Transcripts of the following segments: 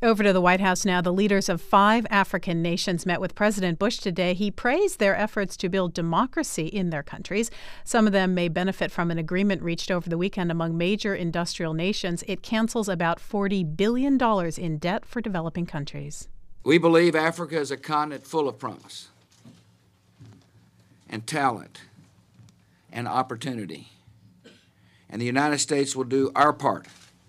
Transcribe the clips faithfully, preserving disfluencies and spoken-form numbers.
Over to the White House now. The leaders of five African nations met with President Bush today. He praised their efforts to build democracy in their countries. Some of them may benefit from an agreement reached over the weekend among major industrial nations. It cancels about forty billion dollars in debt for developing countries. We believe Africa is a continent full of promise and talent and opportunity. And the United States will do our part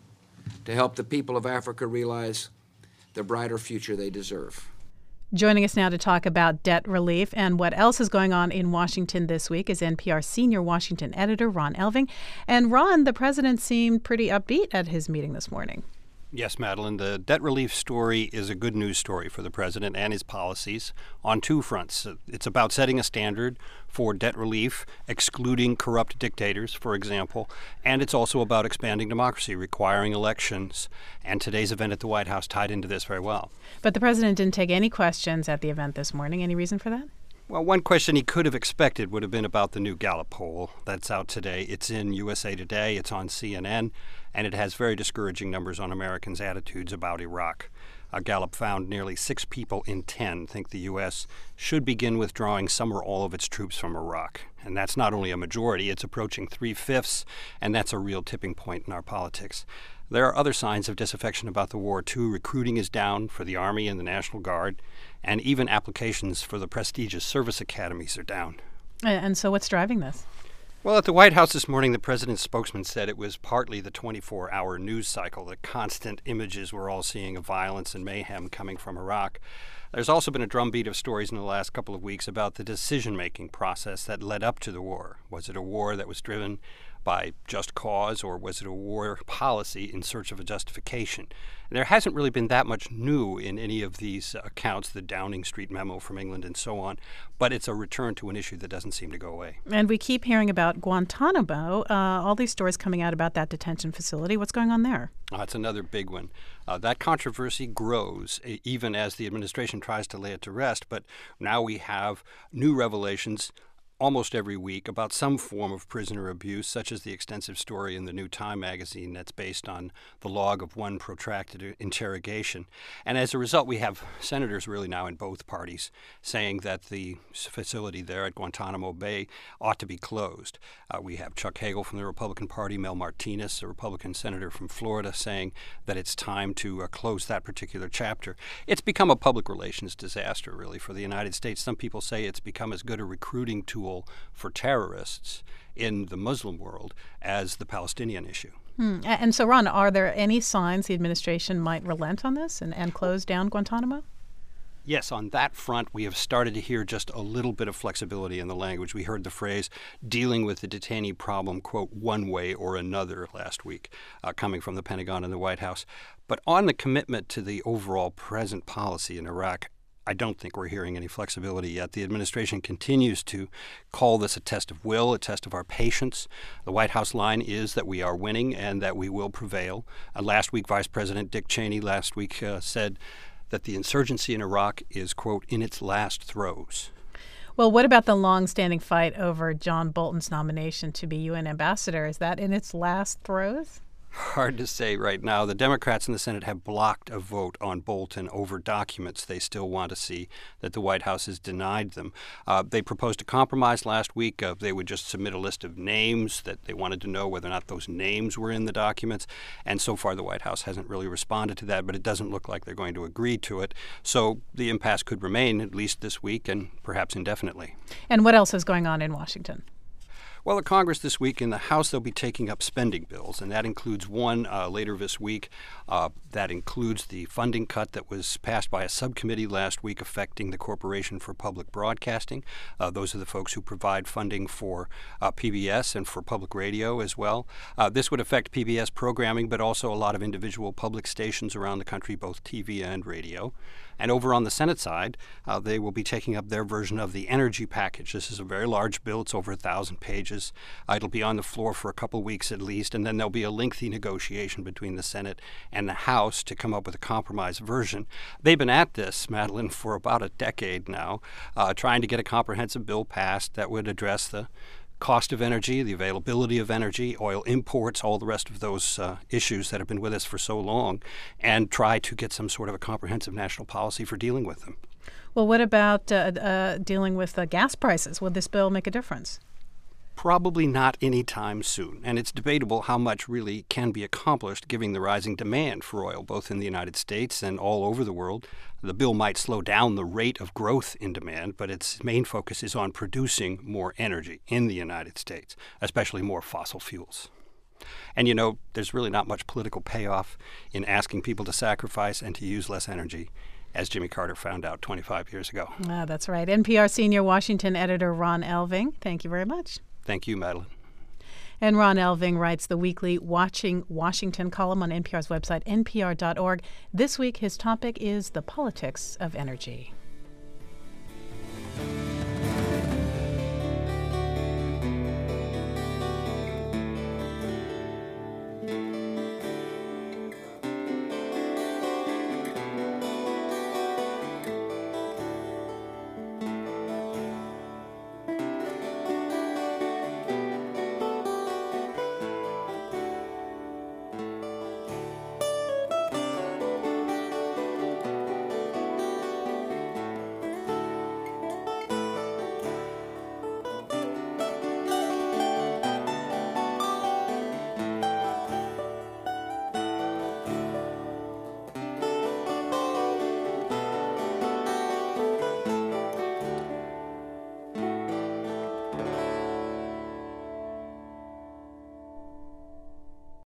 to help the people of Africa realize the brighter future they deserve. Joining us now to talk about debt relief and what else is going on in Washington this week is N P R senior Washington editor Ron Elving. And Ron, the president seemed pretty upbeat at his meeting this morning. Yes, Madeline, the debt relief story is a good news story for the president and his policies on two fronts. It's about setting a standard for debt relief, excluding corrupt dictators, for example, and it's also about expanding democracy, requiring elections, and today's event at the White House tied into this very well. But the president didn't take any questions at the event this morning. Any reason for that? Well, one question he could have expected would have been about the new Gallup poll that's out today. It's in U S A Today, it's on C N N, and it has very discouraging numbers on Americans' attitudes about Iraq. Uh, Gallup found nearly six people in ten think the U S should begin withdrawing some or all of its troops from Iraq. And that's not only a majority, it's approaching three-fifths, and that's a real tipping point in our politics. There are other signs of disaffection about the war, too. Recruiting is down for the Army and the National Guard, and even applications for the prestigious service academies are down. And so what's driving this? Well, at the White House this morning, the president's spokesman said it was partly the twenty-four hour news cycle, the constant images we're all seeing of violence and mayhem coming from Iraq. There's also been a drumbeat of stories in the last couple of weeks about the decision-making process that led up to the war. Was it a war that was driven by just cause, or was it a war policy in search of a justification? And there hasn't really been that much new in any of these accounts, the Downing Street memo from England and so on, but it's a return to an issue that doesn't seem to go away. And we keep hearing about Guantanamo, uh, all these stories coming out about that detention facility. What's going on there? Uh, it's another big one. Uh, that controversy grows even as the administration tries to lay it to rest, but now we have new revelations almost every week about some form of prisoner abuse, such as the extensive story in the New Time magazine that's based on the log of one protracted interrogation. And as a result, we have senators really now in both parties saying that the facility there at Guantanamo Bay ought to be closed. Uh, we have Chuck Hagel from the Republican Party, Mel Martinez, a Republican senator from Florida, saying that it's time to uh, close that particular chapter. It's become a public relations disaster, really, for the United States. Some people say it's become as good a recruiting tool for terrorists in the Muslim world as the Palestinian issue. Hmm. And so, Ron, are there any signs the administration might relent on this and, and close down Guantanamo? Yes, on that front, we have started to hear just a little bit of flexibility in the language. We heard the phrase dealing with the detainee problem, quote, one way or another last week, uh, coming from the Pentagon and the White House. But on the commitment to the overall present policy in Iraq, I don't think we're hearing any flexibility yet. The administration continues to call this a test of will, a test of our patience. The White House line is that we are winning and that we will prevail. Uh, last week, Vice President Dick Cheney last week uh, said that the insurgency in Iraq is, quote, in its last throes. Well, what about the long-standing fight over John Bolton's nomination to be U N ambassador? Is that in its last throes? Hard to say right now. The Democrats in the Senate have blocked a vote on Bolton over documents they still want to see that the White House has denied them. Uh, they proposed a compromise last week. Uh, they would just submit a list of names that they wanted to know whether or not those names were in the documents. And so far, the White House hasn't really responded to that, but it doesn't look like they're going to agree to it. So the impasse could remain at least this week and perhaps indefinitely. And what else is going on in Washington? Well, the Congress this week, in the House, they'll be taking up spending bills, and that includes one uh, later this week. Uh, that includes the funding cut that was passed by a subcommittee last week affecting the Corporation for Public Broadcasting. Uh, those are the folks who provide funding for uh, P B S and for public radio as well. Uh, this would affect P B S programming, but also a lot of individual public stations around the country, both T V and radio. And over on the Senate side, uh, they will be taking up their version of the energy package. This is a very large bill. It's over a thousand pages. Uh, it'll be on the floor for a couple weeks at least, and then there'll be a lengthy negotiation between the Senate and the House to come up with a compromise version. They've been at this, Madeline, for about a decade now, uh, trying to get a comprehensive bill passed that would address the cost of energy, the availability of energy, oil imports, all the rest of those uh, issues that have been with us for so long, and try to get some sort of a comprehensive national policy for dealing with them. Well, what about uh, uh, dealing with uh, gas prices? Will this bill make a difference? Probably not anytime soon, and it's debatable how much really can be accomplished given the rising demand for oil, both in the United States and all over the world. The bill might slow down the rate of growth in demand, but its main focus is on producing more energy in the United States, especially more fossil fuels. And, you know, there's really not much political payoff in asking people to sacrifice and to use less energy, as Jimmy Carter found out twenty-five years ago. Ah, that's right. N P R senior Washington editor Ron Elving, thank you very much. Thank you, Madeline. And Ron Elving writes the weekly Watching Washington column on N P R's website, N P R dot org. This week, his topic is the politics of energy.